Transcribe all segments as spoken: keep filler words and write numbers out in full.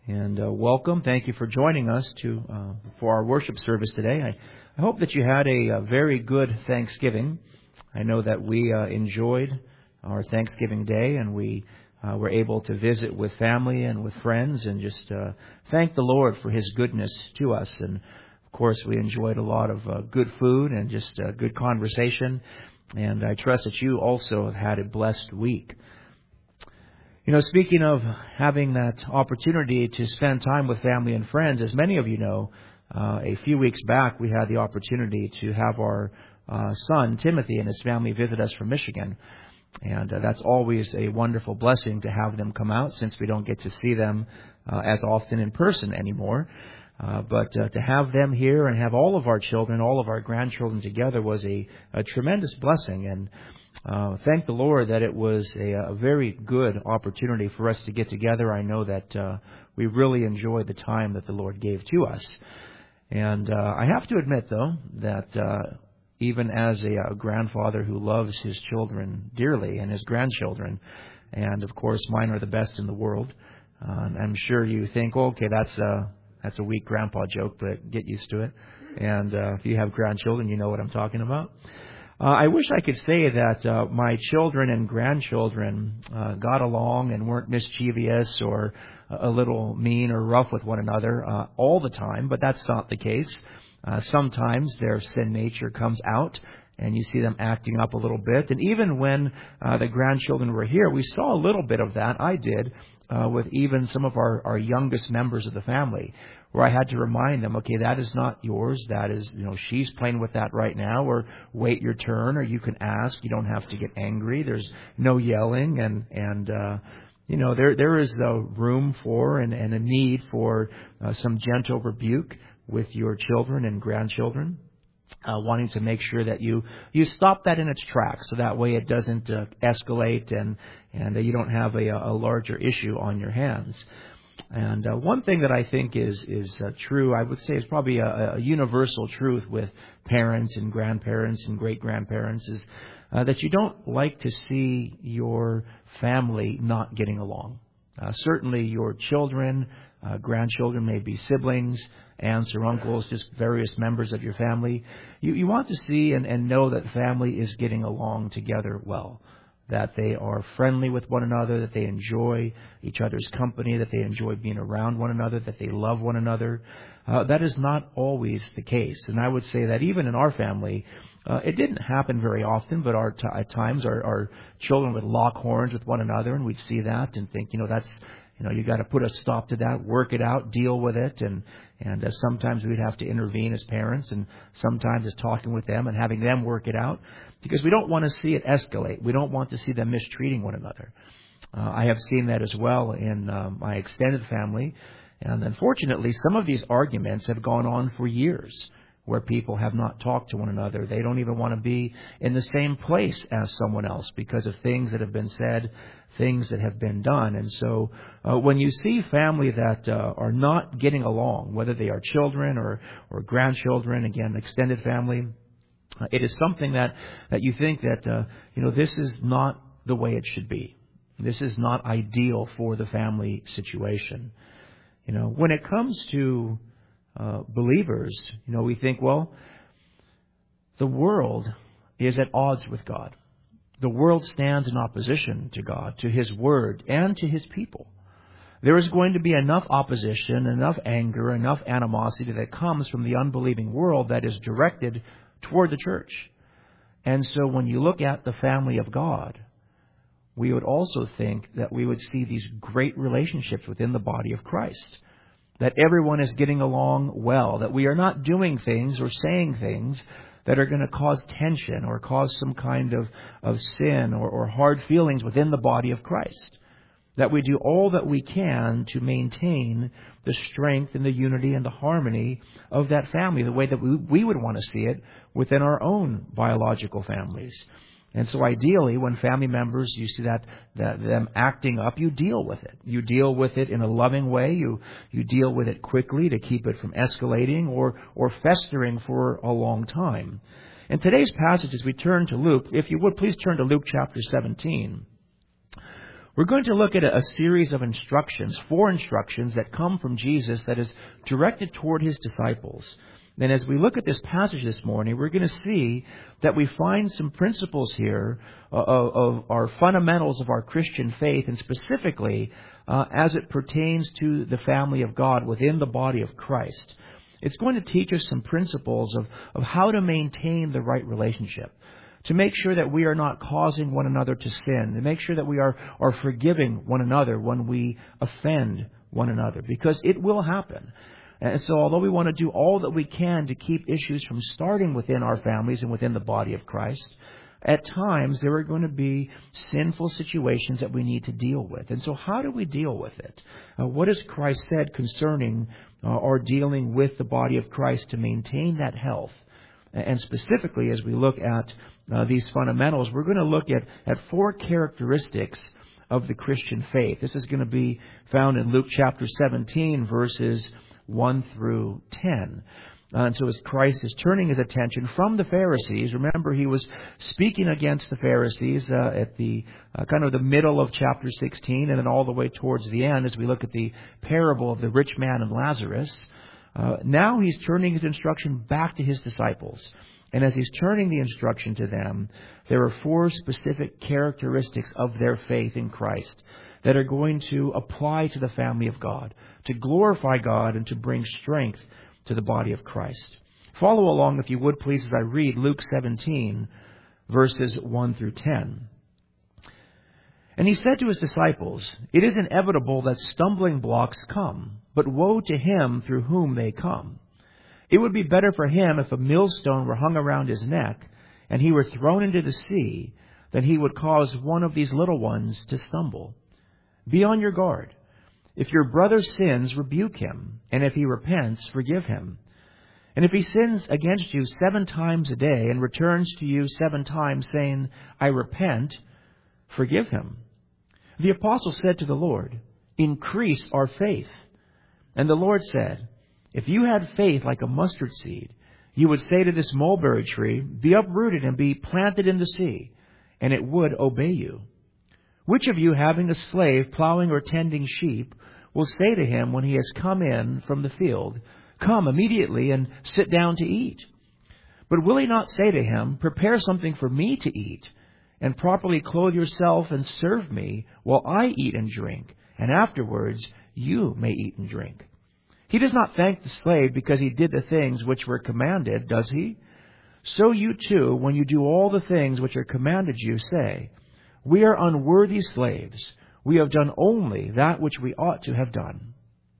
And uh, welcome. Thank you for joining us to uh, for our worship service today. I, I hope that you had a, a very good Thanksgiving. I know that we uh, enjoyed our Thanksgiving Day, and we uh, were able to visit with family and with friends and just uh, thank the Lord for His goodness to us. And of course, we enjoyed a lot of uh, good food and just uh, good conversation. And I trust that you also have had a blessed week. You know, speaking of having that opportunity to spend time with family and friends, as many of you know, uh, a few weeks back we had the opportunity to have our uh, son, Timothy, and his family visit us from Michigan. And uh, that's always a wonderful blessing to have them come out, since we don't get to see them uh, as often in person anymore. Uh, but uh, to have them here and have all of our children, all of our grandchildren together was a, a tremendous blessing. And Uh, thank the Lord that it was a, a very good opportunity for us to get together. I know that uh, we really enjoyed the time that the Lord gave to us. And uh, I have to admit, though, that uh, even as a, a grandfather who loves his children dearly and his grandchildren, and of course mine are the best in the world, uh, I'm sure you think, oh, okay, that's a, that's a weak grandpa joke, but get used to it. And uh, if you have grandchildren, you know what I'm talking about. Uh, I wish I could say that uh, my children and grandchildren uh, got along and weren't mischievous or a little mean or rough with one another uh, all the time, but that's not the case. Uh, sometimes their sin nature comes out and you see them acting up a little bit. And even when uh, the grandchildren were here, we saw a little bit of that. I did uh, with even some of our, our youngest members of the family, where I had to remind them, okay, that is not yours. That is, you know, she's playing with that right now, or wait your turn, or you can ask. You don't have to get angry. There's no yelling, and, and uh, you know, there there is a room for and, and a need for uh, some gentle rebuke with your children and grandchildren, uh, wanting to make sure that you, you stop that in its tracks, so that way it doesn't uh, escalate and, and uh, you don't have a, a larger issue on your hands. And uh, one thing that I think is is uh, true, I would say, is probably a, a universal truth with parents and grandparents and great-grandparents, is uh, that you don't like to see your family not getting along. Uh, certainly your children, uh, grandchildren, maybe siblings, aunts or uncles, just various members of your family. You, you want to see and, and know that family is getting along together well, that they are friendly with one another, that they enjoy each other's company, that they enjoy being around one another, that they love one another. Uh, that is not always the case. And I would say that even in our family, uh, it didn't happen very often, but our t- at times our, our children would lock horns with one another, and we'd see that and think, you know, that's, you know, you got to put a stop to that, work it out, deal with it. And, and uh, sometimes we'd have to intervene as parents, and sometimes it's talking with them and having them work it out, because we don't want to see it escalate. We don't want to see them mistreating one another. Uh, I have seen that as well in uh, my extended family. And unfortunately, some of these arguments have gone on for years, where people have not talked to one another. They don't even want to be in the same place as someone else because of things that have been said, things that have been done. And so uh, when you see family that uh, are not getting along, whether they are children or, or grandchildren, again, extended family, uh, it is something that, that you think that, uh, you know, this is not the way it should be. This is not ideal for the family situation. You know, when it comes to uh, believers, you know, we think, well, the world is at odds with God. The world stands in opposition to God, to His Word, and to His people. There is going to be enough opposition, enough anger, enough animosity that comes from the unbelieving world that is directed toward the church. And so when you look at the family of God, we would also think that we would see these great relationships within the body of Christ, that everyone is getting along well, that we are not doing things or saying things that are going to cause tension or cause some kind of, of sin or, or hard feelings within the body of Christ, that we do all that we can to maintain the strength and the unity and the harmony of that family, the way that we, we would want to see it within our own biological families. And so ideally, when family members, you see that, that them acting up, you deal with it. You deal with it in a loving way. You you deal with it quickly to keep it from escalating or, or festering for a long time. In today's passage, as we turn to Luke, if you would please turn to Luke chapter seventeen. We're going to look at a, a series of instructions, four instructions that come from Jesus that is directed toward His disciples. And as we look at this passage this morning, we're going to see that we find some principles here uh, of, of our fundamentals of our Christian faith, and specifically uh, as it pertains to the family of God within the body of Christ. It's going to teach us some principles of, of how to maintain the right relationship, to make sure that we are not causing one another to sin, to make sure that we are, are forgiving one another when we offend one another, because it will happen. And so although we want to do all that we can to keep issues from starting within our families and within the body of Christ, at times there are going to be sinful situations that we need to deal with. And so how do we deal with it? Uh, what has Christ said concerning uh, our dealing with the body of Christ to maintain that health? And specifically, as we look at uh, these fundamentals, we're going to look at, at four characteristics of the Christian faith. This is going to be found in Luke chapter seventeen, verses one through ten. Uh, and so as Christ is turning His attention from the Pharisees, remember He was speaking against the Pharisees uh, at the uh, kind of the middle of chapter sixteen, and then all the way towards the end as we look at the parable of the rich man and Lazarus. Uh, now He's turning His instruction back to His disciples. And as He's turning the instruction to them, there are four specific characteristics of their faith in Christ that are going to apply to the family of God, to glorify God and to bring strength to the body of Christ. Follow along, if you would please, as I read Luke seventeen, verses one through ten. And He said to His disciples, "It is inevitable that stumbling blocks come, but woe to him through whom they come. It would be better for him if a millstone were hung around his neck, and he were thrown into the sea, than he would cause one of these little ones to stumble. Be on your guard. If your brother sins, rebuke him, and if he repents, forgive him. And if he sins against you seven times a day, and returns to you seven times, saying, 'I repent,' forgive him." The apostle said to the Lord, "Increase our faith." And the Lord said, "If you had faith like a mustard seed, you would say to this mulberry tree, 'Be uprooted and be planted in the sea,' and it would obey you. Which of you, having a slave plowing or tending sheep, will say to him when he has come in from the field, 'Come immediately and sit down to eat'? But will he not say to him, 'Prepare something for me to eat, and properly clothe yourself and serve me while I eat and drink, and afterwards you may eat and drink'? He does not thank the slave because he did the things which were commanded, does he? So you too, when you do all the things which are commanded you, say, 'We are unworthy slaves. We have done only that which we ought to have done.'"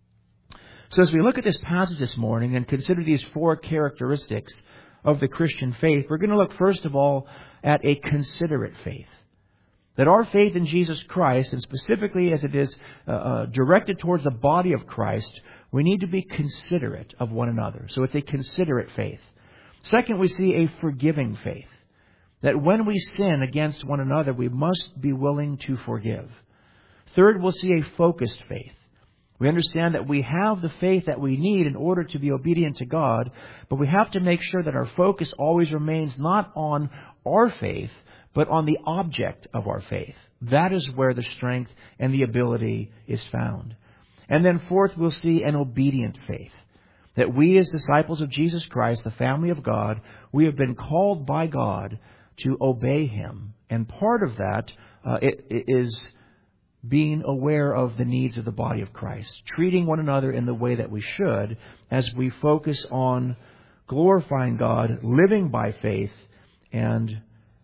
So as we look at this passage this morning and consider these four characteristics of the Christian faith, we're going to look first of all at a considerate faith. That our faith in Jesus Christ, and specifically as it is uh, uh, directed towards the body of Christ, we need to be considerate of one another. So it's a considerate faith. Second, we see a forgiving faith. That when we sin against one another, we must be willing to forgive. Third, we'll see a focused faith. We understand that we have the faith that we need in order to be obedient to God, but we have to make sure that our focus always remains not on our faith, but on the object of our faith. That is where the strength and the ability is found. And then fourth, we'll see an obedient faith. That we as disciples of Jesus Christ, the family of God, we have been called by God to obey Him. And part of that uh, it, it is being aware of the needs of the body of Christ, treating one another in the way that we should as we focus on glorifying God, living by faith, and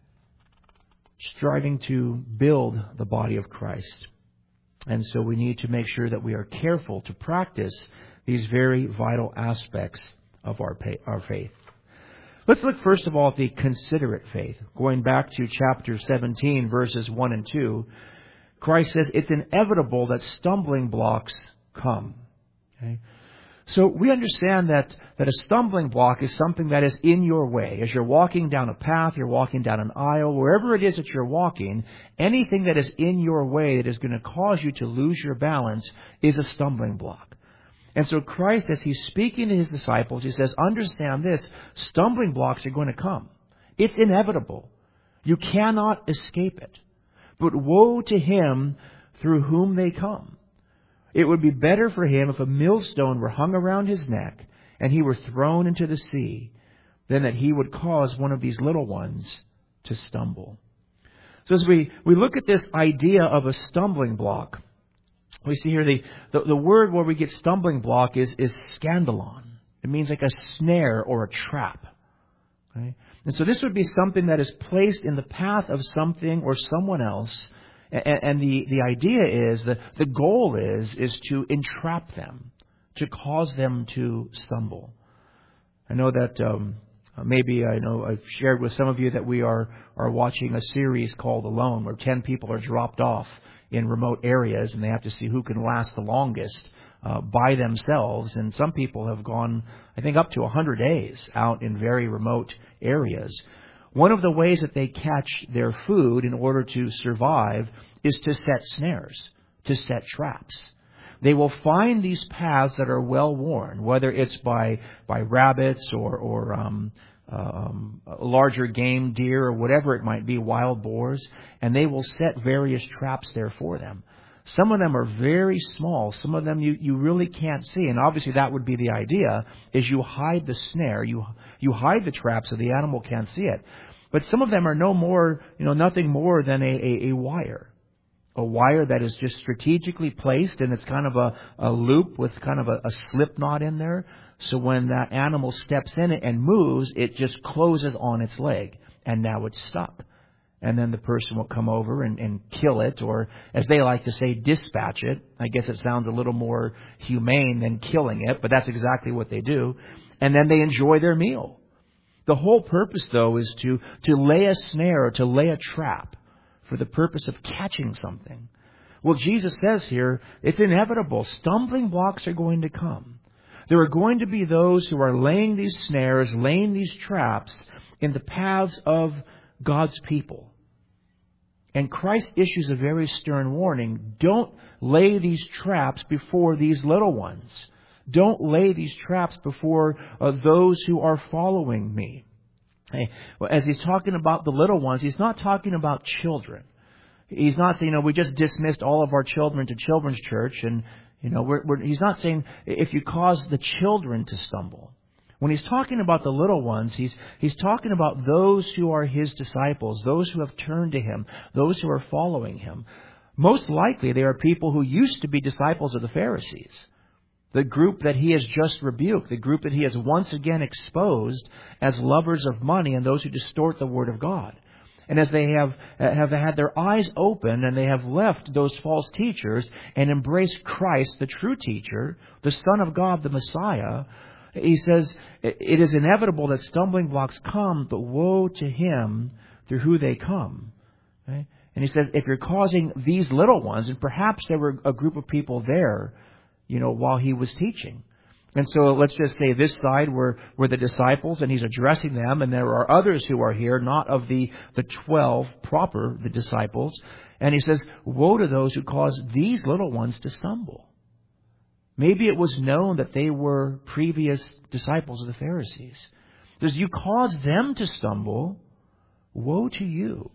striving to build the body of Christ. And so we need to make sure that we are careful to practice these very vital aspects of our our faith. Let's look first of all at the considerate faith. Going back to chapter seventeen, verses one and two, Christ says it's inevitable that stumbling blocks come. Okay? So we understand that, that a stumbling block is something that is in your way. As you're walking down a path, you're walking down an aisle, wherever it is that you're walking, anything that is in your way that is going to cause you to lose your balance is a stumbling block. And so Christ, as He's speaking to His disciples, He says, understand this, stumbling blocks are going to come. It's inevitable. You cannot escape it. But woe to him through whom they come. It would be better for him if a millstone were hung around his neck and he were thrown into the sea than that he would cause one of these little ones to stumble. So as we, we look at this idea of a stumbling block, we see here the, the, the word where we get stumbling block is, is scandalon. It means like a snare or a trap. Okay? And so this would be something that is placed in the path of something or someone else. And, and the, the idea is, that the goal is, is to entrap them, to cause them to stumble. I know that um, maybe I know I've shared with some of you that we are, are watching a series called Alone, where ten people are dropped off in remote areas and they have to see who can last the longest uh, by themselves. And some people have gone, I think, up to one hundred days out in very remote areas. One of the ways that they catch their food in order to survive is to set snares, to set traps. They will find these paths that are well worn, whether it's by by rabbits or or um, um, larger game deer or whatever it might be, wild boars, and they will set various traps there for them. Some of them are very small. Some of them you, you really can't see. And obviously that would be the idea, is you hide the snare. You you hide the trap so the animal can't see it. But some of them are no more, you know, nothing more than a, a, a wire. A wire that is just strategically placed, and it's kind of a, a loop with kind of a, a slip knot in there. So when that animal steps in it and moves, it just closes on its leg. And now it's stuck. And then the person will come over and, and kill it, or as they like to say, dispatch it. I guess it sounds a little more humane than killing it, but that's exactly what they do. And then they enjoy their meal. The whole purpose, though, is to, to lay a snare or to lay a trap for the purpose of catching something. Well, Jesus says here, it's inevitable. Stumbling blocks are going to come. There are going to be those who are laying these snares, laying these traps in the paths of God's people. And Christ issues a very stern warning. Don't lay these traps before these little ones. Don't lay these traps before uh, those who are following me. Hey, well, as he's talking about the little ones, he's not talking about children. He's not saying, you know, we just dismissed all of our children to children's church. And, you know, we're, we're, he's not saying if you cause the children to stumble. When he's talking about the little ones, he's he's talking about those who are his disciples, those who have turned to him, those who are following him. Most likely they are people who used to be disciples of the Pharisees, the group that he has just rebuked, the group that he has once again exposed as lovers of money and those who distort the Word of God. And as they have have had their eyes open and they have left those false teachers and embraced Christ, the true teacher, the Son of God, the Messiah, he says, it is inevitable that stumbling blocks come, but woe to him through who they come. Okay? And he says, if you're causing these little ones, and perhaps there were a group of people there, you know, while he was teaching. And so let's just say this side were, were the disciples, and he's addressing them, and there are others who are here, not of the, the twelve proper, the disciples. And he says, woe to those who cause these little ones to stumble. Maybe it was known that they were previous disciples of the Pharisees. Does you cause them to stumble? Woe to you.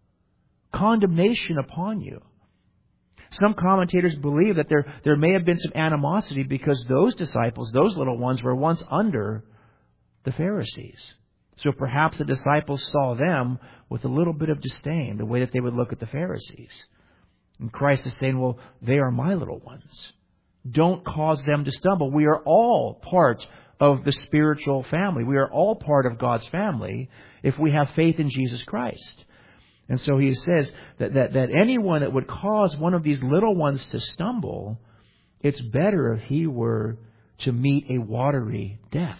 Condemnation upon you. Some commentators believe that there, there may have been some animosity because those disciples, those little ones, were once under the Pharisees. So perhaps the disciples saw them with a little bit of disdain, the way that they would look at the Pharisees. And Christ is saying, well, they are my little ones. Don't cause them to stumble. We are all part of the spiritual family. We are all part of God's family if we have faith in Jesus Christ. And so he says that, that, that anyone that would cause one of these little ones to stumble, it's better if he were to meet a watery death.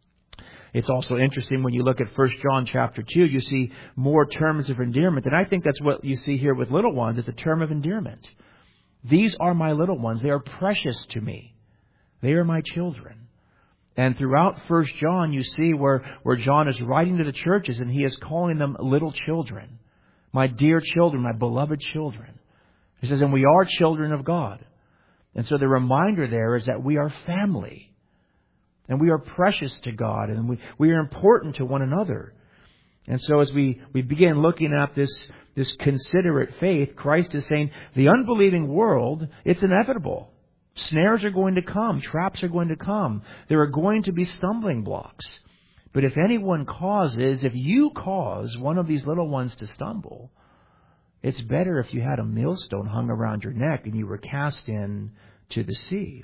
It's also interesting when you look at First John chapter two, you see more terms of endearment. And I think that's what you see here with little ones. It's a term of endearment. These are my little ones. They are precious to me. They are my children. And throughout First John, you see where, where John is writing to the churches and he is calling them little children. My dear children, my beloved children. He says, and we are children of God. And so the reminder there is that we are family. And we are precious to God. And we, we are important to one another. And so as we, we begin looking at this, this considerate faith, Christ is saying the unbelieving world, it's inevitable. Snares are going to come. Traps are going to come. There are going to be stumbling blocks. But if anyone causes, if you cause one of these little ones to stumble, it's better if you had a millstone hung around your neck and you were cast in to the sea.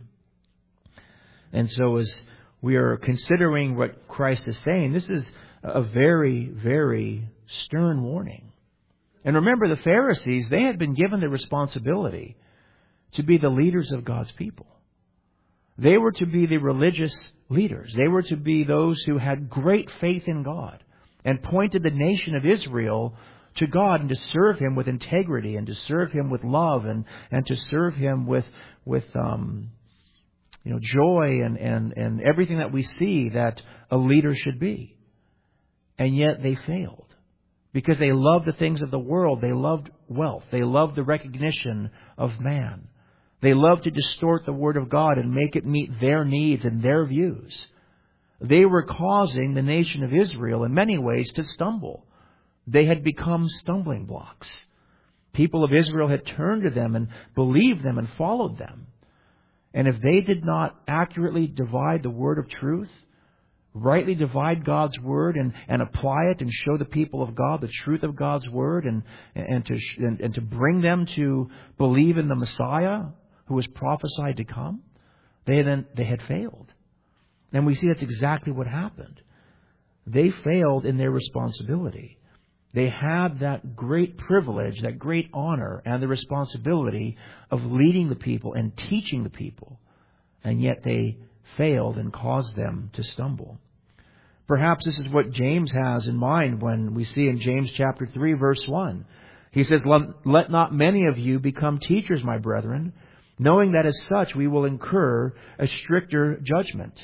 And so as we are considering what Christ is saying, this is a very, very stern warning. And remember, the Pharisees, they had been given the responsibility to be the leaders of God's people. They were to be the religious leaders. They were to be those who had great faith in God and pointed the nation of Israel to God and to serve Him with integrity and to serve Him with love and, and to serve Him with, with um, you know, joy and, and, and everything that we see that a leader should be. And yet they failed because they loved the things of the world. They loved wealth. They loved the recognition of man. They loved to distort the Word of God and make it meet their needs and their views. They were causing the nation of Israel in many ways to stumble. They had become stumbling blocks. People of Israel had turned to them and believed them and followed them. And if they did not accurately divide the word of truth, rightly divide God's word and, and apply it and show the people of God the truth of God's word and, and, to, and, and to bring them to believe in the Messiah who was prophesied to come, they had, they had failed. And we see that's exactly what happened. They failed in their responsibility. They had that great privilege, that great honor, and the responsibility of leading the people and teaching the people. And yet they failed and caused them to stumble. Perhaps this is what James has in mind when we see in James chapter three, verse one. He says, "Let not many of you become teachers, my brethren, knowing that as such we will incur a stricter judgment."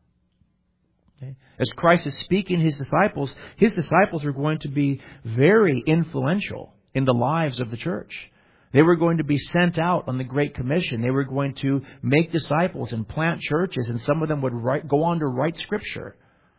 Okay. As Christ is speaking to His disciples, His disciples are going to be very influential in the lives of the church. They were going to be sent out on the Great Commission. They were going to make disciples and plant churches, and some of them would write, go on to write Scripture.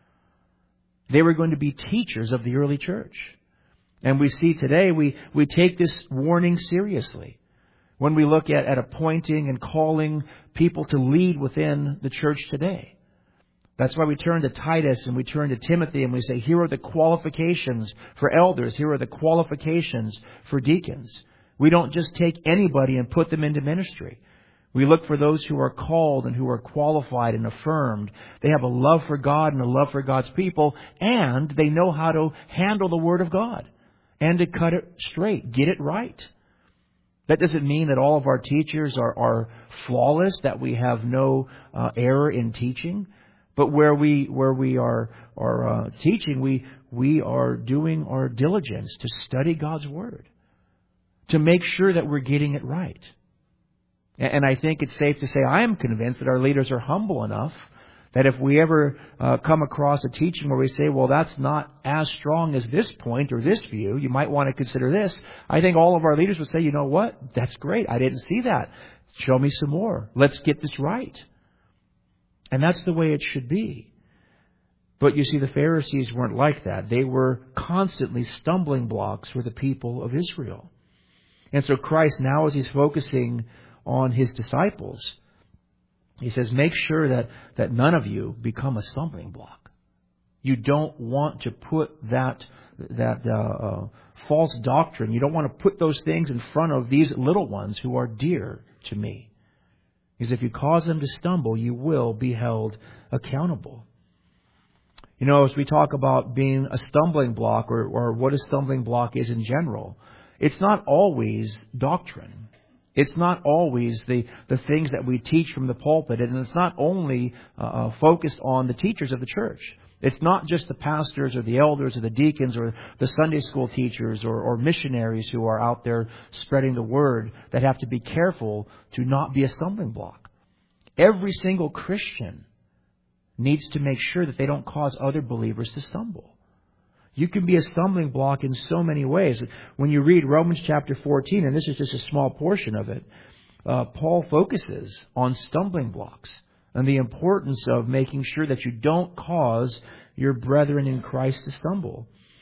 They were going to be teachers of the early church. And we see today, we, we take this warning seriously when we look at, at appointing and calling people to lead within the church today. That's why we turn to Titus and we turn to Timothy and we say, here are the qualifications for elders. Here are the qualifications for deacons. We don't just take anybody and put them into ministry. We look for those who are called and who are qualified and affirmed. They have a love for God and a love for God's people, and they know how to handle the Word of God and to cut it straight, get it right. That doesn't mean that all of our teachers are, are flawless, that we have no uh, error in teaching. But where we where we are are uh, teaching, we we are doing our diligence to study God's Word, to make sure that we're getting it right. And I think it's safe to say I am convinced that our leaders are humble enough that if we ever uh, come across a teaching where we say, well, that's not as strong as this point or this view, you might want to consider this. I think all of our leaders would say, you know what? That's great. I didn't see that. Show me some more. Let's get this right. And that's the way it should be. But you see, the Pharisees weren't like that. They were constantly stumbling blocks for the people of Israel. And so Christ, now as He's focusing on His disciples, He says, make sure that, that none of you become a stumbling block. You don't want to put that, that uh, uh, false doctrine, you don't want to put those things in front of these little ones who are dear to me. Because if you cause them to stumble, you will be held accountable. You know, as we talk about being a stumbling block, or, or what a stumbling block is in general, it's not always doctrine. It's not always the, the things that we teach from the pulpit. And it's not only uh, focused on the teachers of the church. It's not just the pastors or the elders or the deacons or the Sunday school teachers or, or missionaries who are out there spreading the word that have to be careful to not be a stumbling block. Every single Christian needs to make sure that they don't cause other believers to stumble. You can be a stumbling block in so many ways. When you read Romans chapter fourteen, and this is just a small portion of it, uh, Paul focuses on stumbling blocks and the importance of making sure that you don't cause your brethren in Christ to stumble.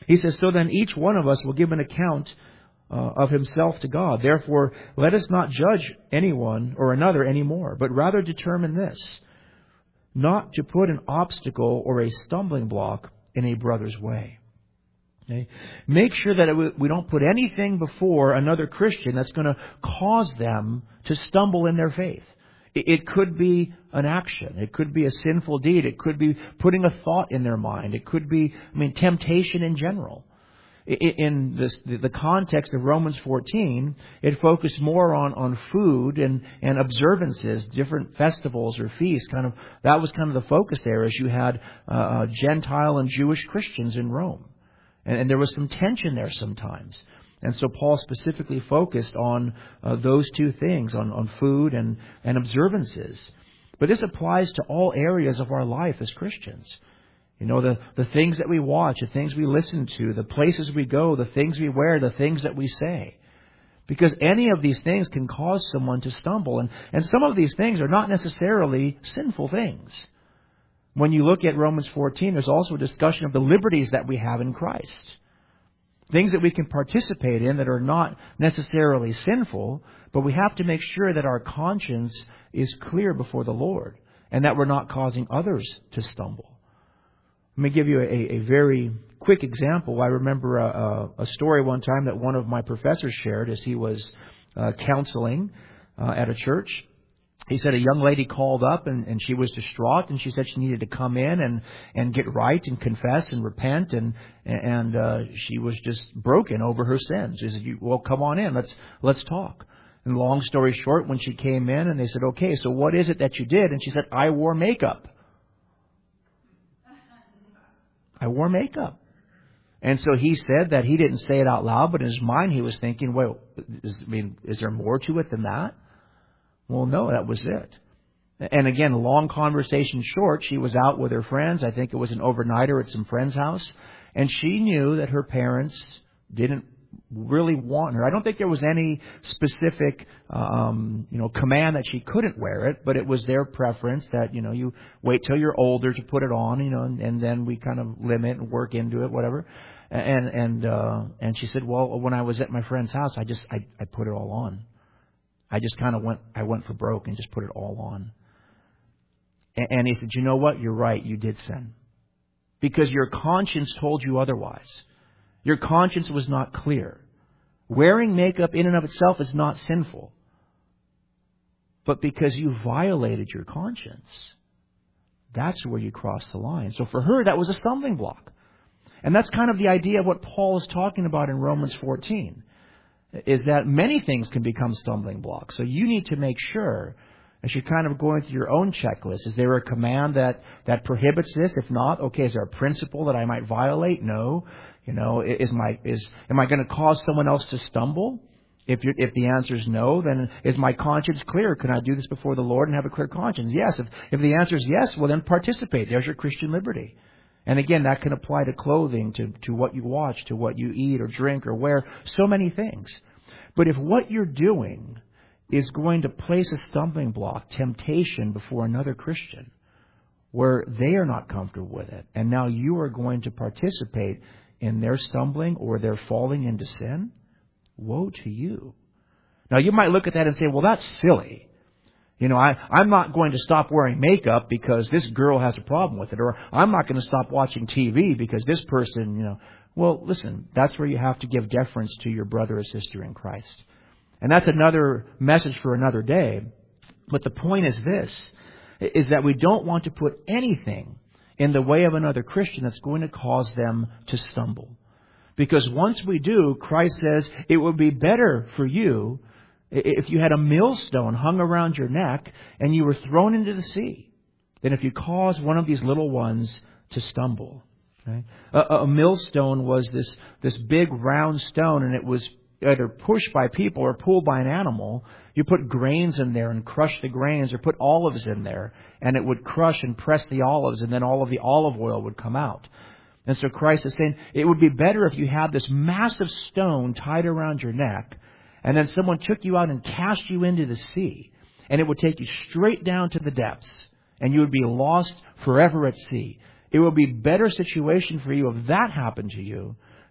He says, so then each one of us will give an account uh, of himself to God. Therefore, let us not judge anyone or another anymore, but rather determine this, not to put an obstacle or a stumbling block in a brother's way. Okay? Make sure that we don't put anything before another Christian that's going to cause them to stumble in their faith. It could be an action. It could be a sinful deed. It could be putting a thought in their mind. It could be, I mean, temptation in general. In this, the context of Romans fourteen, it focused more on, on food and, and observances, different festivals or feasts. Kind of that was kind of the focus there, as you had uh, Gentile and Jewish Christians in Rome, and, and there was some tension there sometimes. And so Paul specifically focused on uh, those two things, on, on food and, and observances. But this applies to all areas of our life as Christians. You know, the, the things that we watch, the things we listen to, the places we go, the things we wear, the things that we say. Because any of these things can cause someone to stumble. And, and some of these things are not necessarily sinful things. When you look at Romans fourteen, there's also a discussion of the liberties that we have in Christ. Things that we can participate in that are not necessarily sinful, but we have to make sure that our conscience is clear before the Lord and that we're not causing others to stumble. Let me give you a, a very quick example. I remember a, a, a story one time that one of my professors shared as he was uh, counseling uh, at a church. He said a young lady called up and, and she was distraught, and she said she needed to come in and, and get right and confess and repent, and and uh, she was just broken over her sins. He said, well, come on in, let's let's talk. And long story short, when she came in and they said, okay, so what is it that you did? And she said, I wore makeup. I wore makeup. And so he said that he didn't say it out loud, but in his mind he was thinking, well, is, I mean, is there more to it than that? Well, no, that was it. And again, long conversation short, she was out with her friends. I think it was an overnighter at some friend's house. And she knew that her parents didn't really want her. I don't think there was any specific, um, you know, command that she couldn't wear it, but it was their preference that, you know, you wait till you're older to put it on, you know, and, and then we kind of limit and work into it, whatever. And, and, uh, and she said, well, when I was at my friend's house, I just, I, I put it all on. I just kind of went, I went for broke and just put it all on. And, and he said, you know what? You're right. You did sin. Because your conscience told you otherwise. Your conscience was not clear. Wearing makeup in and of itself is not sinful. But because you violated your conscience, that's where you crossed the line. So for her, that was a stumbling block. And that's kind of the idea of what Paul is talking about in Romans fourteen. Is that many things can become stumbling blocks. So you need to make sure, as you're kind of going through your own checklist, is there a command that, that prohibits this? If not, okay, is there a principle that I might violate? No. You know, is my is am I going to cause someone else to stumble? If you if the answer is no, then is my conscience clear? Can I do this before the Lord and have a clear conscience? Yes. If if the answer is yes, well then participate. There's your Christian liberty. And again, that can apply to clothing, to, to what you watch, to what you eat or drink or wear, so many things. But if what you're doing is going to place a stumbling block, temptation before another Christian, where they are not comfortable with it, and now you are going to participate in their stumbling or their falling into sin, woe to you. Now, you might look at that and say, well, that's silly. You know, I, I'm not going to stop wearing makeup because this girl has a problem with it. Or I'm not going to stop watching T V because this person, you know. Well, listen, that's where you have to give deference to your brother or sister in Christ. And that's another message for another day. But the point is this, is that we don't want to put anything in the way of another Christian that's going to cause them to stumble. Because once we do, Christ says it would be better for you if you had a millstone hung around your neck and you were thrown into the sea than if you caused one of these little ones to stumble. Okay? A, a millstone was this, this big round stone, and it was either pushed by people or pulled by an animal. You put grains in there and crush the grains, or put olives in there, and it would crush and press the olives, and then all of the olive oil would come out. And so Christ is saying it would be better if you had this massive stone tied around your neck, and then someone took you out and cast you into the sea, and it would take you straight down to the depths, and you would be lost forever at sea. It would be a better situation for you if that happened to you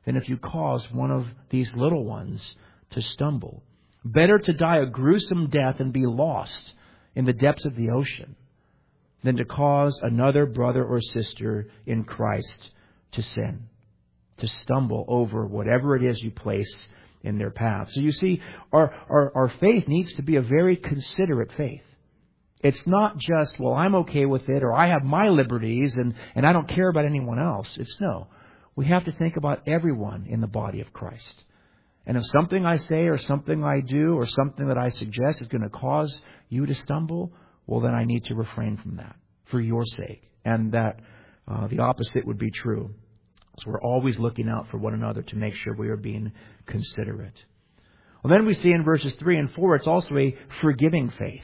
than if you cause one of these little ones to stumble. Better to die a gruesome death and be lost in the depths of the ocean than to cause another brother or sister in Christ to sin, to stumble over whatever it is you place in their path. So you see, our, our, our faith needs to be a very considerate faith. It's not just, well, I'm okay with it, or I have my liberties and, and I don't care about anyone else. It's no. We have to think about everyone in the body of Christ. And if something I say or something I do or something that I suggest is going to cause you to stumble, well, then I need to refrain from that for your sake. And that uh, the opposite would be true. So we're always looking out for one another to make sure we are being considerate. Well, then we see in verses three and four, it's also a forgiving faith.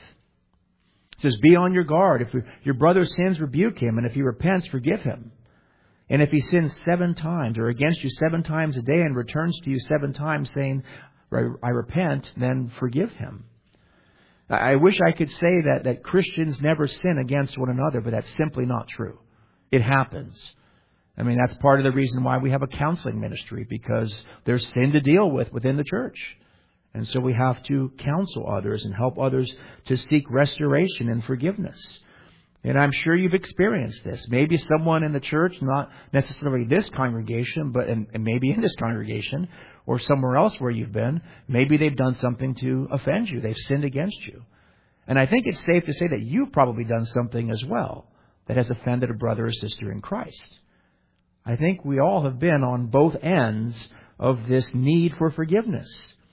It says, be on your guard. If your brother sins, rebuke him. And if he repents, forgive him. And if he sins seven times or against you seven times a day and returns to you seven times saying, I repent, then forgive him. I wish I could say that, that Christians never sin against one another, but that's simply not true. It happens. I mean, that's part of the reason why we have a counseling ministry, because there's sin to deal with within the church. And so we have to counsel others and help others to seek restoration and forgiveness. And I'm sure you've experienced this. Maybe someone in the church, not necessarily this congregation, but and, and maybe in this congregation or somewhere else where you've been, maybe they've done something to offend you. They've sinned against you. And I think it's safe to say that you've probably done something as well that has offended a brother or sister in Christ. I think we all have been on both ends of this need for forgiveness.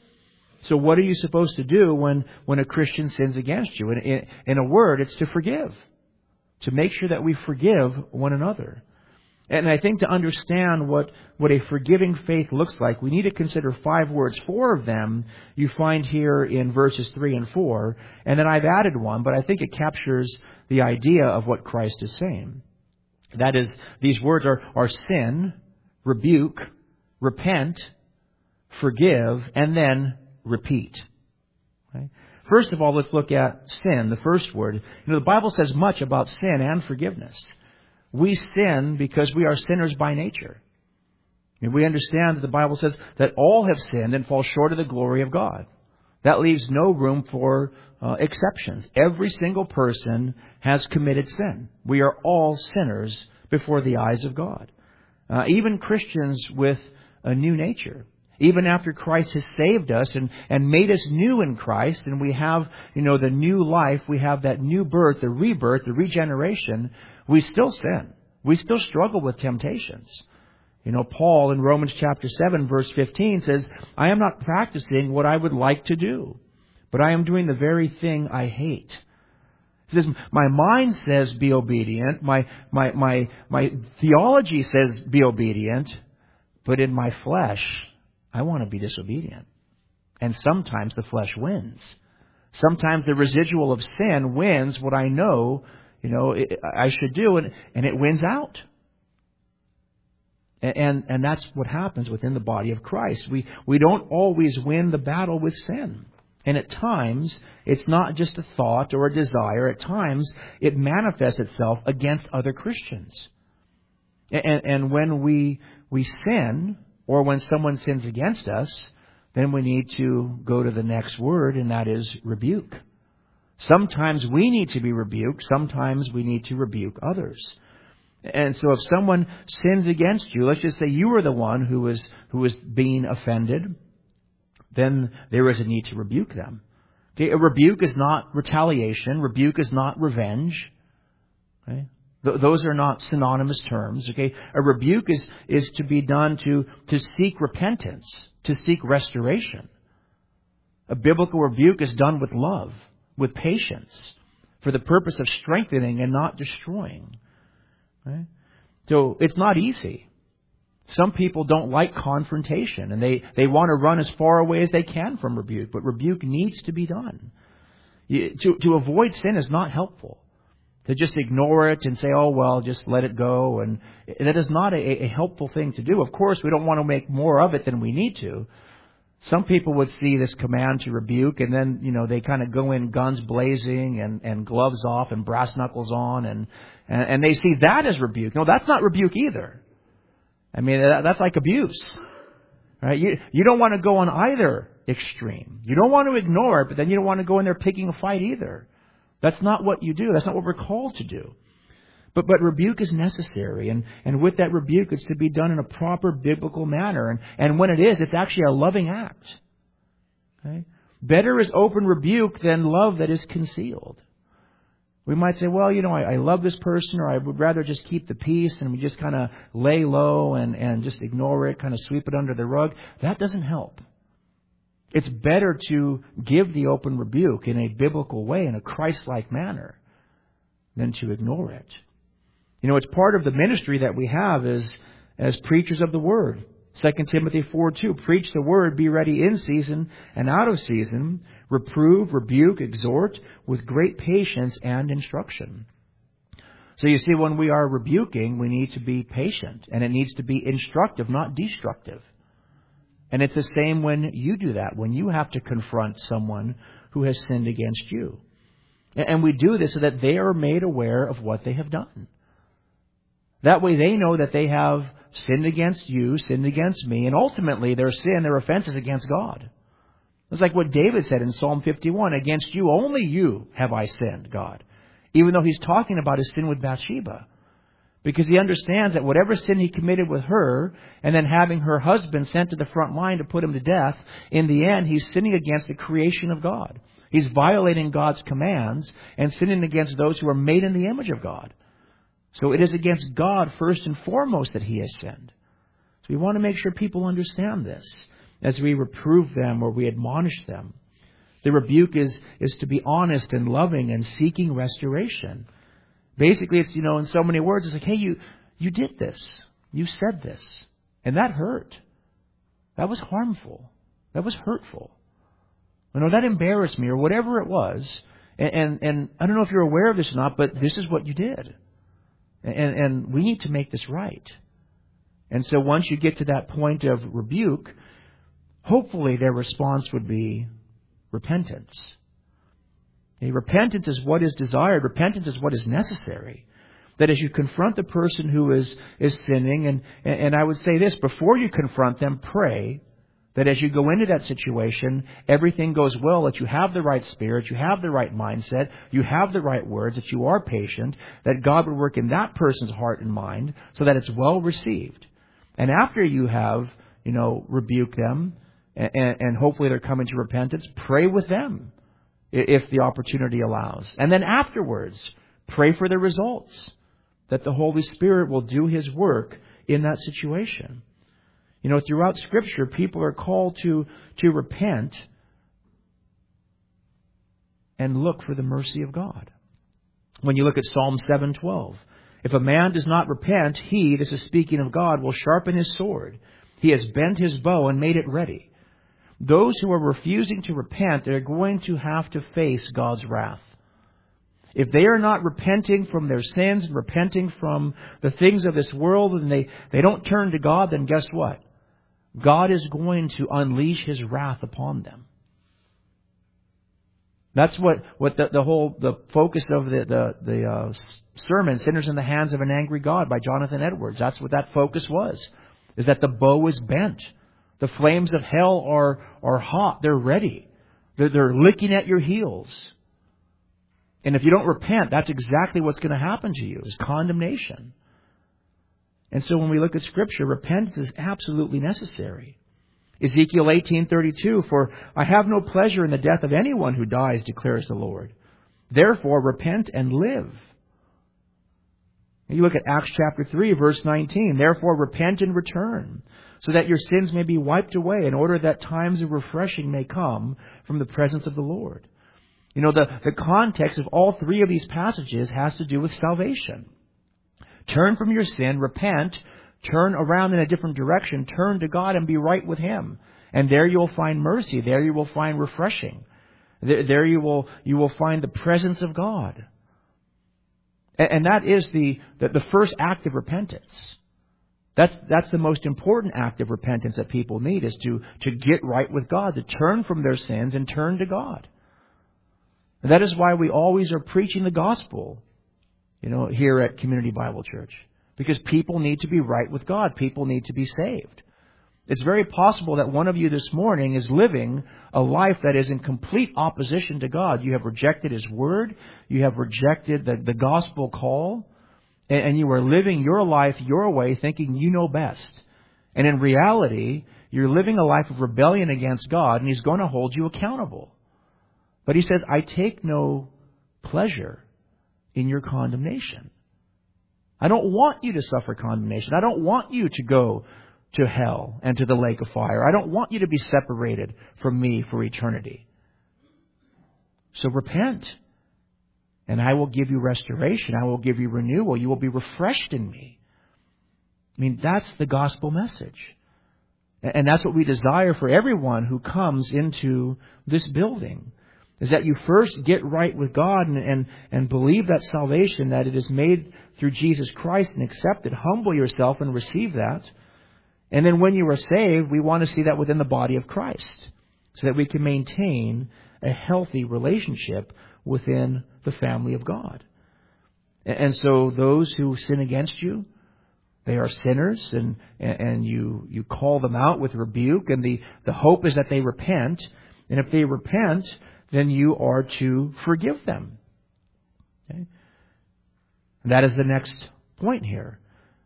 So what are you supposed to do when, when a Christian sins against you? In, in, in a word, it's to forgive. To make sure that we forgive one another. And I think to understand what, what a forgiving faith looks like, we need to consider five words. Four of them you find here in verses three and four. And then I've added one, but I think it captures the idea of what Christ is saying. That is, these words are, are sin, rebuke, repent, forgive, and then repeat. Okay? First of all, let's look at sin, the first word. You know, the Bible says much about sin and forgiveness. We sin because we are sinners by nature. And we understand that the Bible says that all have sinned and fall short of the glory of God. That leaves no room for uh, exceptions. Every single person has committed sin. We are all sinners before the eyes of God. Uh, even Christians with a new nature. Even after Christ has saved us and, and made us new in Christ, and we have, you know, the new life, we have that new birth, the rebirth, the regeneration, we still sin. We still struggle with temptations. You know, Paul in Romans chapter seven, verse fifteen says, I am not practicing what I would like to do, but I am doing the very thing I hate. He says, my mind says be obedient, my, my, my, my theology says be obedient, but in my flesh, I want to be disobedient. And sometimes the flesh wins. Sometimes the residual of sin wins what I know, you know, I should do, and, and it wins out. And, and and that's what happens within the body of Christ. We we don't always win the battle with sin. And at times, it's not just a thought or a desire. At times, it manifests itself against other Christians. And, and when we we sin, or when someone sins against us, then we need to go to the next word, and that is rebuke. Sometimes we need to be rebuked. Sometimes we need to rebuke others. And so if someone sins against you, let's just say you were the one who was who was being offended, then there is a need to rebuke them. Okay? A rebuke is not retaliation. Rebuke is not revenge. Okay? Those are not synonymous terms. Okay, a rebuke is is to be done to to seek repentance, to seek restoration. A biblical rebuke is done with love, with patience, for the purpose of strengthening and not destroying. Right? So it's not easy. Some people don't like confrontation, and they they want to run as far away as they can from rebuke. But rebuke needs to be done. You, to to avoid sin is not helpful. To just ignore it and say, oh, well, just let it go. And that is not a, a helpful thing to do. Of course, we don't want to make more of it than we need to. Some people would see this command to rebuke, and then, you know, they kind of go in guns blazing and, and gloves off and brass knuckles on, and, and, and they see that as rebuke. No, that's not rebuke either. I mean, that, that's like abuse. Right? You, you don't want to go on either extreme. You don't want to ignore it, but then you don't want to go in there picking a fight either. That's not what you do. That's not what we're called to do. But but rebuke is necessary, and, and with that rebuke, it's to be done in a proper biblical manner. And, and when it is, it's actually a loving act. Okay? Better is open rebuke than love that is concealed. We might say, well, you know, I, I love this person, or I would rather just keep the peace, and we just kind of lay low and, and just ignore it, kind of sweep it under the rug. That doesn't help. It's better to give the open rebuke in a biblical way, in a Christ-like manner, than to ignore it. You know, it's part of the ministry that we have as, as preachers of the Word. Second Timothy four two, preach the Word, be ready in season and out of season, reprove, rebuke, exhort with great patience and instruction. So you see, when we are rebuking, we need to be patient, and it needs to be instructive, not destructive. And it's the same when you do that, when you have to confront someone who has sinned against you. And we do this so that they are made aware of what they have done. That way they know that they have sinned against you, sinned against me, and ultimately their sin, their offense is against God. It's like what David said in Psalm fifty-one, against you, only you have I sinned, God. Even though he's talking about his sin with Bathsheba. Because he understands that whatever sin he committed with her, and then having her husband sent to the front line to put him to death, in the end he's sinning against the creation of God. He's violating God's commands and sinning against those who are made in the image of God. So it is against God first and foremost that he has sinned. So we want to make sure people understand this as we reprove them or we admonish them. The rebuke is, is to be honest and loving and seeking restoration. Basically, it's, you know, in so many words, it's like, hey, you, you did this. You said this. And that hurt. That was harmful. That was hurtful. You know, that embarrassed me or whatever it was. And, and, and I don't know if you're aware of this or not, but this is what you did. And, and we need to make this right. And so once you get to that point of rebuke, hopefully their response would be repentance. Okay, repentance is what is desired. Repentance is what is necessary. That as you confront the person who is, is sinning, and, and I would say this, before you confront them, pray that as you go into that situation, everything goes well, that you have the right spirit, you have the right mindset, you have the right words, that you are patient, that God would work in that person's heart and mind so that it's well received. And after you have, you know, rebuked them, and, and hopefully they're coming to repentance, pray with them if the opportunity allows. And then afterwards, pray for the results, that the Holy Spirit will do His work in that situation. You know, throughout Scripture, people are called to, to repent and look for the mercy of God. When you look at Psalm seven twelve, if a man does not repent, he, this is speaking of God, will sharpen his sword. He has bent his bow and made it ready. Those who are refusing to repent, they're going to have to face God's wrath. If they are not repenting from their sins and repenting from the things of this world, and they, they don't turn to God, then guess what? God is going to unleash His wrath upon them. That's what, what the, the whole the focus of the the, the uh, sermon, Sinners in the Hands of an Angry God by Jonathan Edwards. That's what that focus was, is that the bow is bent. The flames of hell are, are hot. They're ready. They're, they're licking at your heels. And if you don't repent, that's exactly what's going to happen to you, is condemnation. And so when we look at Scripture, repentance is absolutely necessary. Ezekiel eighteen thirty-two, for I have no pleasure in the death of anyone who dies, declares the Lord. Therefore, repent and live. And you look at Acts chapter three, verse nineteen. Therefore, repent and return, so that your sins may be wiped away, in order that times of refreshing may come from the presence of the Lord. You know, the, the context of all three of these passages has to do with salvation. Turn from your sin, repent, turn around in a different direction, turn to God and be right with Him. And there you will find mercy. There you will find refreshing. There, there you will you will find the presence of God. And, and that is the, the, the first act of repentance. That's that's the most important act of repentance that people need, is to, to get right with God, to turn from their sins and turn to God. And that is why we always are preaching the gospel, you know, here at Community Bible Church. Because people need to be right with God. People need to be saved. It's very possible that one of you this morning is living a life that is in complete opposition to God. You have rejected His Word. You have rejected the, the gospel call. And, and you are living your life your way, thinking you know best. And in reality, you're living a life of rebellion against God, and He's going to hold you accountable. But He says, I take no pleasure in your condemnation. I don't want you to suffer condemnation. I don't want you to go to hell and to the lake of fire. I don't want you to be separated from me for eternity. So repent, and I will give you restoration. I will give you renewal. You will be refreshed in me. I mean, that's the gospel message. And that's what we desire for everyone who comes into this building, is that you first get right with God and, and, and believe that salvation, that it is made through Jesus Christ, and accept it. Humble yourself and receive that. And then when you are saved, we want to see that within the body of Christ, so that we can maintain a healthy relationship within the family of God. And so those who sin against you, they are sinners, and, and you, you call them out with rebuke, and the, the hope is that they repent. And if they repent, then you are to forgive them. Okay? And that is the next point here.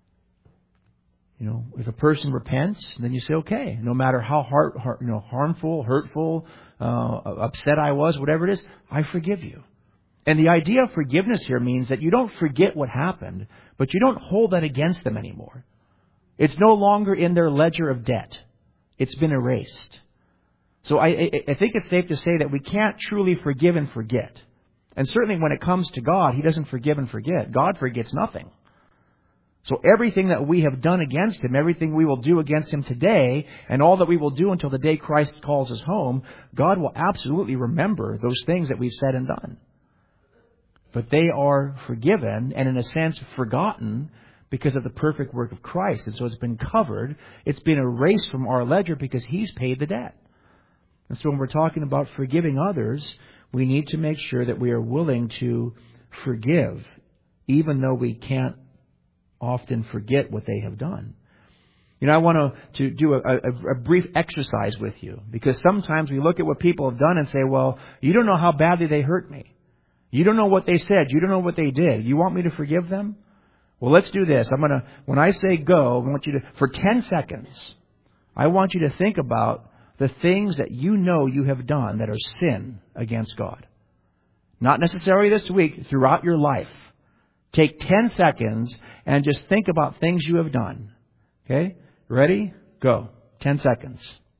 You know, if a person repents, then you say, okay, no matter how hard, hard, you know, harmful, hurtful, uh, upset I was, whatever it is, I forgive you. And the idea of forgiveness here means that you don't forget what happened, but you don't hold that against them anymore. It's no longer in their ledger of debt. It's been erased. So I, I think it's safe to say that we can't truly forgive and forget. And certainly when it comes to God, He doesn't forgive and forget. God forgets nothing. So everything that we have done against Him, everything we will do against Him today, and all that we will do until the day Christ calls us home, God will absolutely remember those things that we've said and done. But they are forgiven and in a sense forgotten because of the perfect work of Christ. And so it's been covered. It's been erased from our ledger because He's paid the debt. And so when we're talking about forgiving others, we need to make sure that we are willing to forgive, even though we can't often forget what they have done. You know, I want to, to do a, a, a brief exercise with you, because sometimes we look at what people have done and say, well, you don't know how badly they hurt me. You don't know what they said. You don't know what they did. You want me to forgive them? Well, let's do this. I'm going to, when I say go, I want you to, for ten seconds, I want you to think about the things that you know you have done that are sin against God. Not necessarily this week, throughout your life. Take ten seconds and just think about things you have done. Okay? Ready? Go. ten seconds.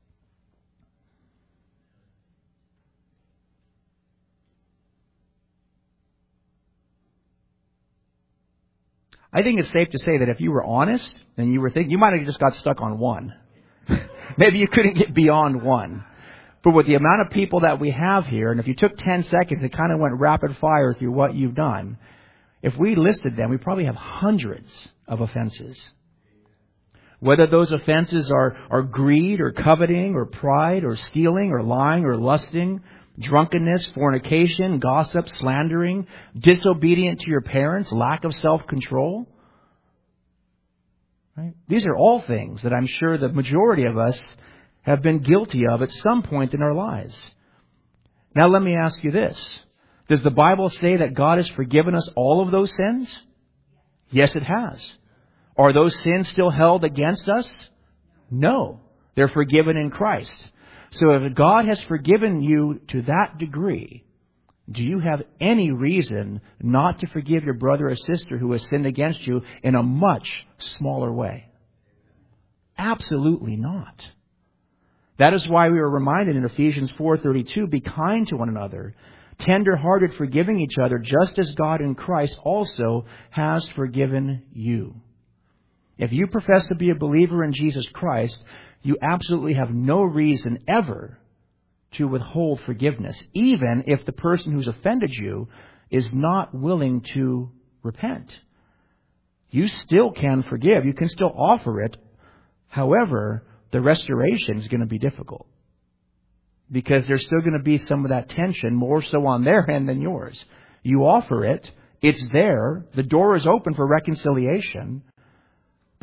I think it's safe to say that if you were honest and you were thinking, you might have just got stuck on one. Maybe you couldn't get beyond one. But with the amount of people that we have here, and if you took ten seconds and kind of went rapid fire through what you've done, if we listed them, we probably have hundreds of offenses. Whether those offenses are, are greed or coveting or pride or stealing or lying or lusting, drunkenness, fornication, gossip, slandering, disobedient to your parents, lack of self-control. Right? These are all things that I'm sure the majority of us have been guilty of at some point in our lives. Now let me ask you this. Does the Bible say that God has forgiven us all of those sins? Yes, it has. Are those sins still held against us? No. They're forgiven in Christ. So if God has forgiven you to that degree, do you have any reason not to forgive your brother or sister who has sinned against you in a much smaller way? Absolutely not. That is why we were reminded in Ephesians four thirty-two, be kind to one another, tender-hearted, forgiving each other, just as God in Christ also has forgiven you. If you profess to be a believer in Jesus Christ, you absolutely have no reason ever to withhold forgiveness, even if the person who's offended you is not willing to repent. You still can forgive. You can still offer it. However, the restoration is going to be difficult, because there's still going to be some of that tension, more so on their end than yours. You offer it. It's there. The door is open for reconciliation.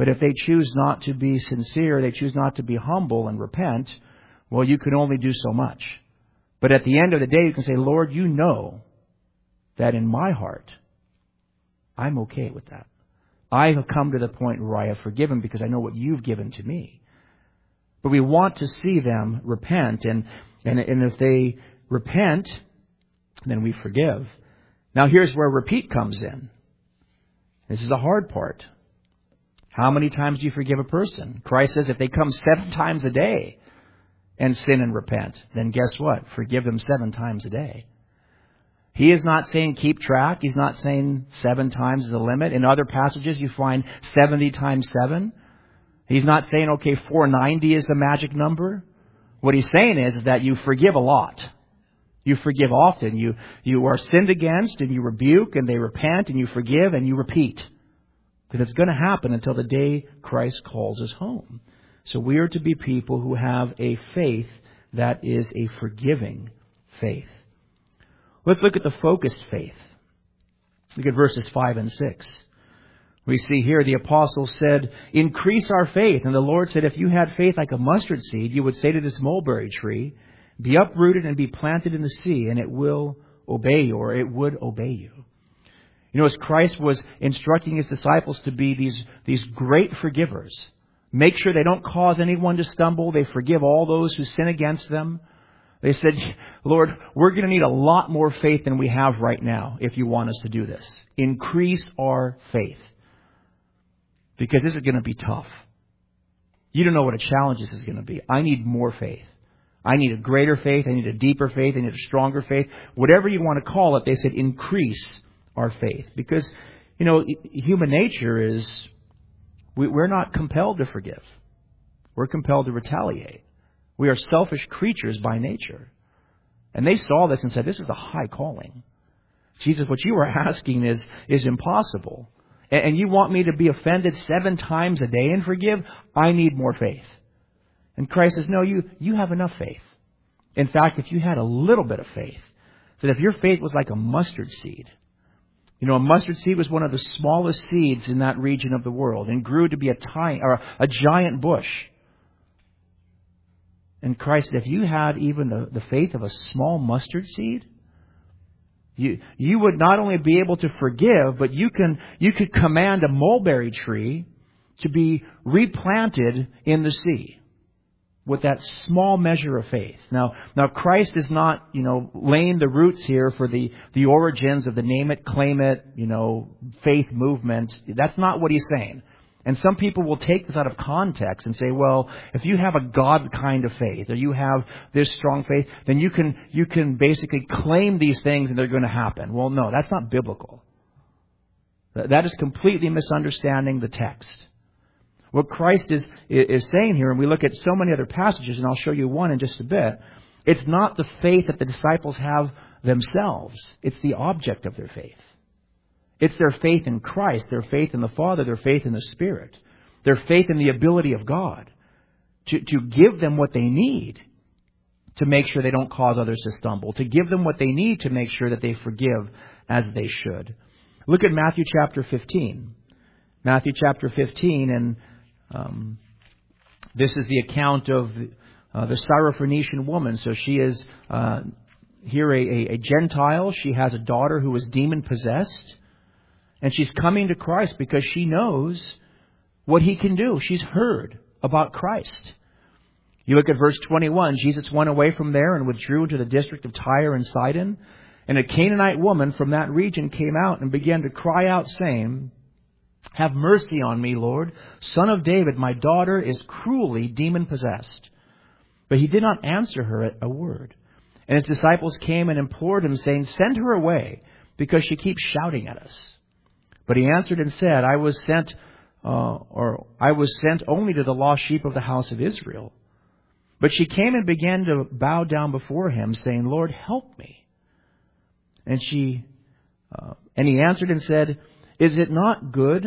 But if they choose not to be sincere, they choose not to be humble and repent, well, you can only do so much. But at the end of the day, you can say, Lord, you know that in my heart, I'm okay with that. I have come to the point where I have forgiven because I know what you've given to me. But we want to see them repent. And, and, and if they repent, then we forgive. Now here's where repeat comes in. This is a hard part. How many times do you forgive a person? Christ says if they come seven times a day and sin and repent, then guess what? Forgive them seven times a day. He is not saying keep track. He's not saying seven times is the limit. In other passages, you find seventy times seven. He's not saying, okay, four ninety is the magic number. What he's saying is, is that you forgive a lot. You forgive often. You, you are sinned against and you rebuke and they repent and you forgive and you repeat. Because it's going to happen until the day Christ calls us home. So we are to be people who have a faith that is a forgiving faith. Let's look at the focused faith. Look at verses five and six. We see here the apostle said, increase our faith. And the Lord said, if you had faith like a mustard seed, you would say to this mulberry tree, be uprooted and be planted in the sea, and it will obey you, or it would obey you. You know, as Christ was instructing his disciples to be these, these great forgivers, make sure they don't cause anyone to stumble. They forgive all those who sin against them. They said, Lord, we're going to need a lot more faith than we have right now if you want us to do this. Increase our faith. Because this is going to be tough. You don't know what a challenge this is going to be. I need more faith. I need a greater faith. I need a deeper faith. I need a stronger faith. Whatever you want to call it, they said increase our faith. Because, you know, human nature is, we're not compelled to forgive. We're compelled to retaliate. We are selfish creatures by nature. And they saw this and said, this is a high calling. Jesus, what you are asking is, is impossible. And, and you want me to be offended seven times a day and forgive? I need more faith. And Christ says, no, you, you have enough faith. In fact, if you had a little bit of faith, that if your faith was like a mustard seed, you know, a mustard seed was one of the smallest seeds in that region of the world and grew to be a tiny or a giant bush. And Christ said, if you had even the, the faith of a small mustard seed, you you would not only be able to forgive, but you can you could command a mulberry tree to be replanted in the sea with that small measure of faith. Now, now Christ is not, you know, laying the roots here for the, the origins of the name it, claim it, you know, faith movement. That's not what he's saying. And some people will take this out of context and say, well, if you have a God kind of faith or you have this strong faith, then you can you can basically claim these things and they're going to happen. Well, no, that's not biblical. That is completely misunderstanding the text. What Christ is is saying here, and we look at so many other passages, and I'll show you one in just a bit, it's not the faith that the disciples have themselves. It's the object of their faith. It's their faith in Christ, their faith in the Father, their faith in the Spirit, their faith in the ability of God to, to give them what they need to make sure they don't cause others to stumble, to give them what they need to make sure that they forgive as they should. Look at Matthew chapter fifteen. Matthew chapter fifteen, and um, this is the account of uh, the Syrophoenician woman. So she is uh, here a, a, a Gentile. She has a daughter who is demon-possessed. And she's coming to Christ because she knows what he can do. She's heard about Christ. You look at verse twenty-one. Jesus went away from there and withdrew into the district of Tyre and Sidon. And a Canaanite woman from that region came out and began to cry out, saying, have mercy on me, Lord, Son of David. My daughter is cruelly demon-possessed. But he did not answer her a word. And his disciples came and implored him, saying, send her away, because she keeps shouting at us. But he answered and said, I was sent, uh, or I was sent only to the lost sheep of the house of Israel. But she came and began to bow down before him, saying, Lord, help me. And she, uh, and he answered and said, is it not good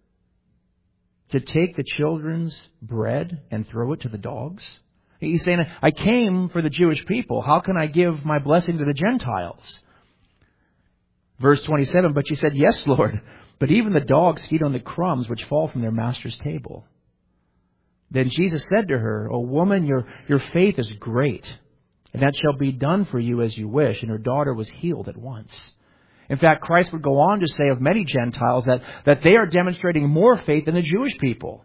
to take the children's bread and throw it to the dogs? He's saying, I came for the Jewish people. How can I give my blessing to the Gentiles? Verse twenty-seven, but she said, yes, Lord. but even the dogs feed on the crumbs which fall from their master's table. Then Jesus said to her, O woman, your, your faith is great, and that shall be done for you as you wish. And her daughter was healed at once. In fact, Christ would go on to say of many Gentiles that, that they are demonstrating more faith than the Jewish people.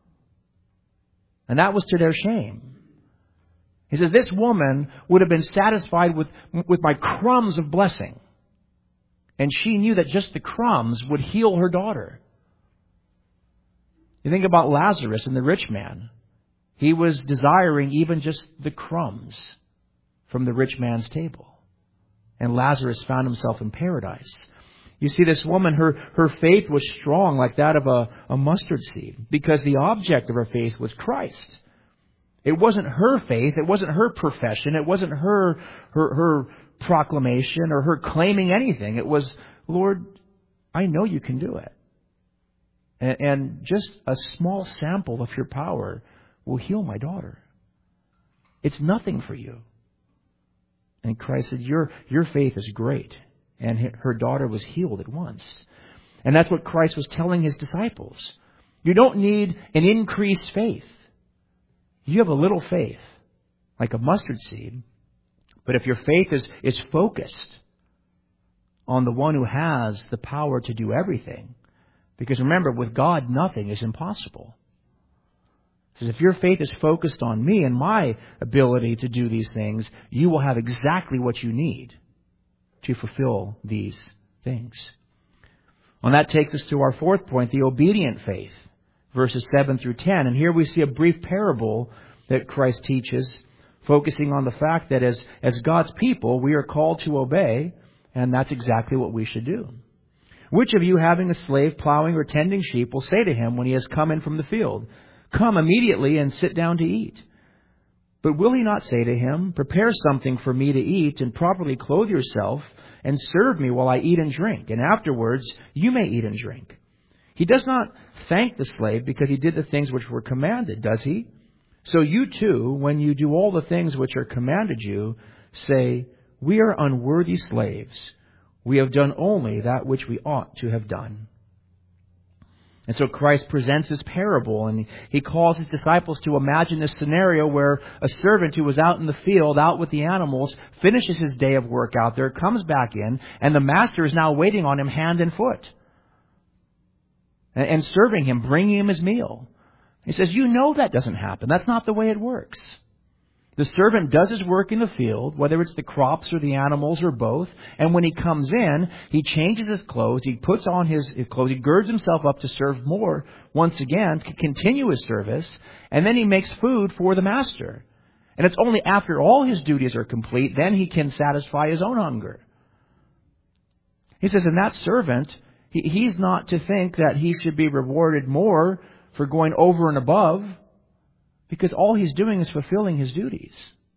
And that was to their shame. He said, this woman would have been satisfied with, with my crumbs of blessing. And she knew that just the crumbs would heal her daughter. You think about Lazarus and the rich man. He was desiring even just the crumbs from the rich man's table. And Lazarus found himself in paradise. You see, this woman, her, her faith was strong like that of a, a mustard seed, because the object of her faith was Christ. It wasn't her faith. It wasn't her profession. It wasn't her, her, her proclamation or her claiming anything. It was, Lord, I know you can do it. And, and just a small sample of your power will heal my daughter. It's nothing for you. And Christ said, your, your faith is great. And her daughter was healed at once. And that's what Christ was telling his disciples. You don't need an increased faith. You have a little faith, like a mustard seed. But if your faith is, is focused on the one who has the power to do everything, because remember, with God, nothing is impossible. So if your faith is focused on me and my ability to do these things, you will have exactly what you need to fulfill these things. And that takes us to our fourth point, the obedient faith, verses seven through ten. And here we see a brief parable that Christ teaches, focusing on the fact that as, as God's people, we are called to obey, and that's exactly what we should do. Which of you, having a slave plowing or tending sheep, will say to him when he has come in from the field, come immediately and sit down to eat? But will he not say to him, prepare something for me to eat, and properly clothe yourself, and serve me while I eat and drink, and afterwards you may eat and drink? He does not thank the slave because he did the things which were commanded, does he? So you too, when you do all the things which are commanded you, say, we are unworthy slaves. We have done only that which we ought to have done. And so Christ presents this parable, and he calls his disciples to imagine this scenario where a servant who was out in the field, out with the animals, finishes his day of work out there, comes back in, and the master is now waiting on him hand and foot, and, and serving him, bringing him his meal. He says, you know that doesn't happen. That's not the way it works. The servant does his work in the field, whether it's the crops or the animals or both. And when he comes in, he changes his clothes. He puts on his clothes. He girds himself up to serve more once again, to continue his service. And then he makes food for the master. And it's only after all his duties are complete, then he can satisfy his own hunger. He says, and that servant, he, he's not to think that he should be rewarded more for going over and above, because all he's doing is fulfilling his duties.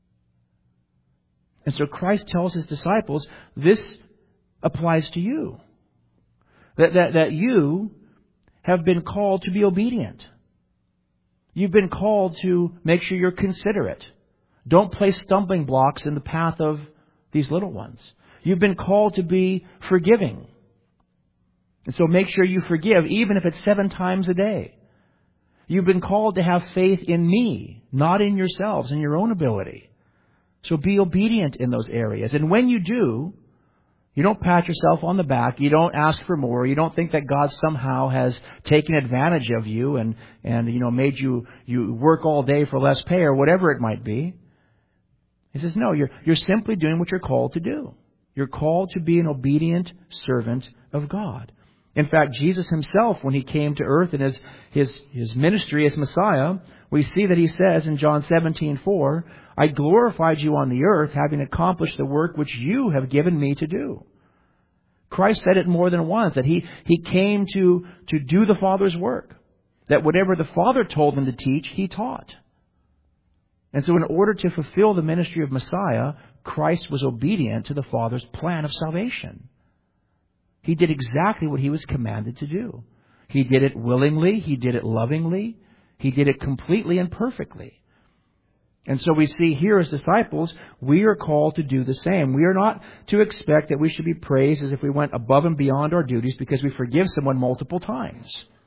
And so Christ tells his disciples, this applies to you. That, that, that you have been called to be obedient. You've been called to make sure you're considerate. Don't place stumbling blocks in the path of these little ones. You've been called to be forgiving. And so make sure you forgive, even if it's seven times a day. You've been called to have faith in me, not in yourselves and your own ability. So be obedient in those areas. And when you do, you don't pat yourself on the back. You don't ask for more. You don't think that God somehow has taken advantage of you and, and you know, made you, you work all day for less pay or whatever it might be. He says, no, you're, you're simply doing what you're called to do. You're called to be an obedient servant of God. In fact, Jesus himself, when he came to earth in his, his, his ministry as Messiah, we see that he says in John seventeen four, I glorified you on the earth, having accomplished the work which you have given me to do. Christ said it more than once, that he, he came to, to do the Father's work. That whatever the Father told him to teach, he taught. And so in order to fulfill the ministry of Messiah, Christ was obedient to the Father's plan of salvation. He did exactly what he was commanded to do. He did it willingly. He did it lovingly. He did it completely and perfectly. And so we see here as disciples, we are called to do the same. We are not to expect that we should be praised as if we went above and beyond our duties because we forgive someone multiple times.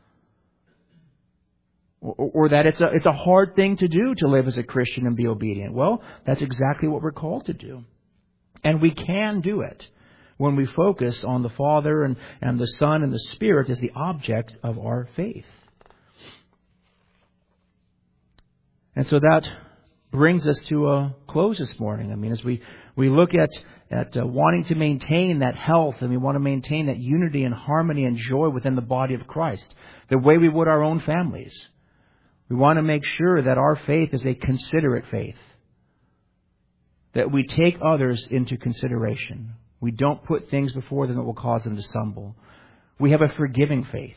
Or, or that it's a, it's a hard thing to do to live as a Christian and be obedient. Well, that's exactly what we're called to do. And we can do it when we focus on the Father and, and the Son and the Spirit as the object of our faith. And so that brings us to a close this morning. I mean, as we, we look at, at uh, wanting to maintain that health and we want to maintain that unity and harmony and joy within the body of Christ, the way we would our own families. We want to make sure that our faith is a considerate faith, that we take others into consideration. We don't put things before them that will cause them to stumble. We have a forgiving faith,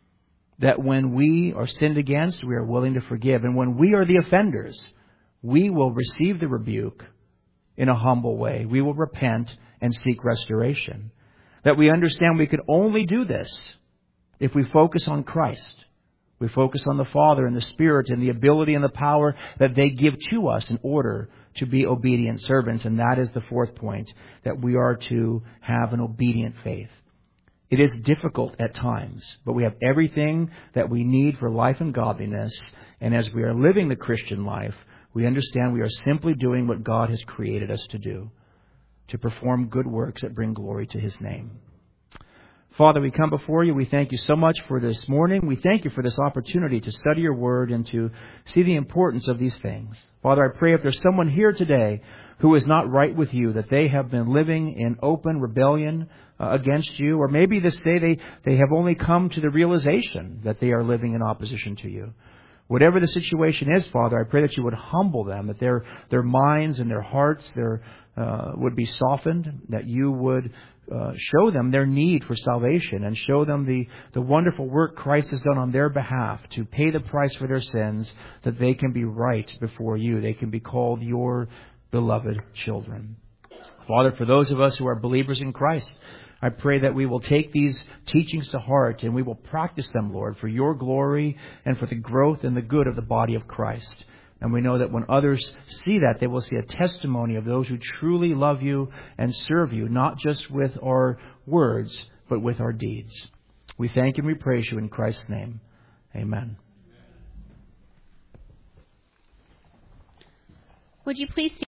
that when we are sinned against, we are willing to forgive. And when we are the offenders, we will receive the rebuke in a humble way. We will repent and seek restoration. That we understand we can only do this if we focus on Christ. We focus on the Father and the Spirit and the ability and the power that they give to us in order to be obedient servants. And that is the fourth point, that we are to have an obedient faith. It is difficult at times, but we have everything that we need for life and godliness. And as we are living the Christian life, we understand we are simply doing what God has created us to do, to perform good works that bring glory to His name. Father, we come before you. We thank you so much for this morning. We thank you for this opportunity to study your word and to see the importance of these things. Father, I pray if there's someone here today who is not right with you, that they have been living in open rebellion uh, against you, or maybe this day they, they have only come to the realization that they are living in opposition to you. Whatever the situation is, Father, I pray that you would humble them, that their their minds and their hearts their uh, would be softened, that you would uh, show them their need for salvation and show them the, the wonderful work Christ has done on their behalf to pay the price for their sins, that they can be right before you. They can be called your beloved children. Father, for those of us who are believers in Christ, I pray that we will take these teachings to heart and we will practice them, Lord, for your glory and for the growth and the good of the body of Christ. And we know that when others see that, they will see a testimony of those who truly love you and serve you, not just with our words, but with our deeds. We thank and we praise you in Christ's name. Amen. Would you please